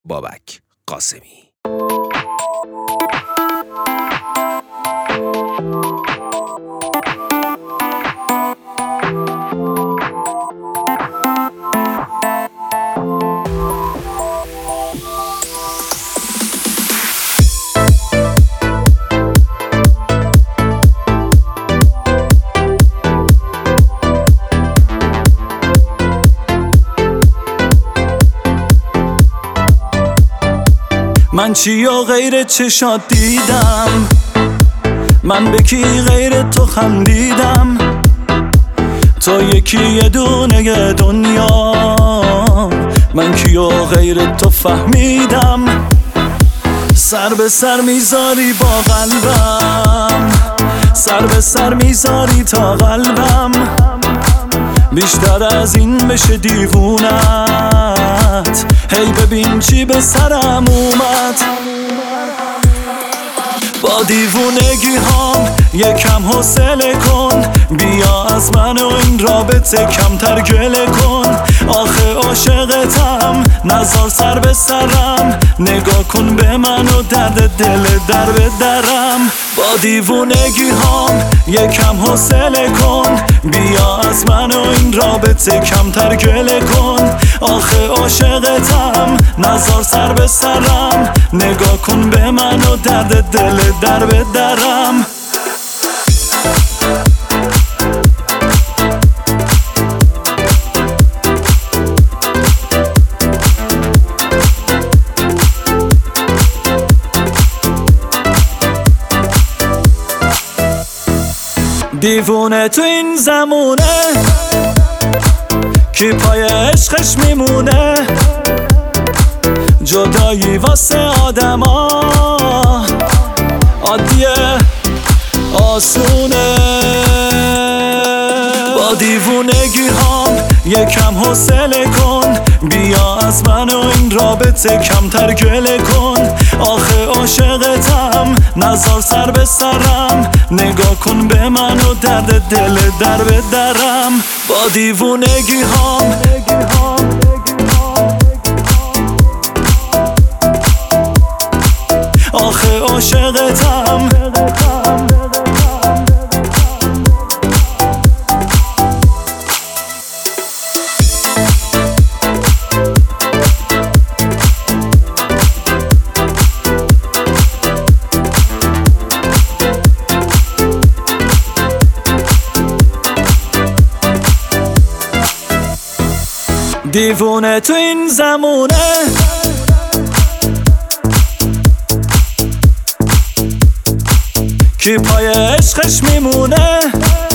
بابک قاسمی. من چی و غیر چشات دیدم، من به کی غیر تو خندیدم، تو یکی یه دونه دنیا، من کی و غیر تو فهمیدم. سر به سر میذاری با قلبم، سر به سر میذاری تا قلبم، بیشتر از این بشه دیوونت. هی ببین چی به سرم اومد. با دیوونگی هام یکم حوصله کن، بیا از من و این رابطه کمتر گله کن. آخه عاشقتم، نذار سر به سرم، نگاه کن به من و درد دل در به درم. با دیوونگی هام یکم حوصله کن، بیا از من و این رابطه کمتر گله کن. آخه عاشقتم، نذار سر به سرم، نگاه کن به من و درد دل در به درم. دیوونه تو این زمونه، کی پای عشقش میمونه. جدایی واسه آدما عادیه، آسونه. با دیوونگی هام یکم حوصله کن، بیا از من و این رابطه کمتر گله کن. آخه عاشقتم، نذار سر به سرم، نگاه کن به من و درد دل در به درم. با دیوونگی هام آخه عاشقتم، دیوونه تو این زمونه، کی پای عشقش میمونه.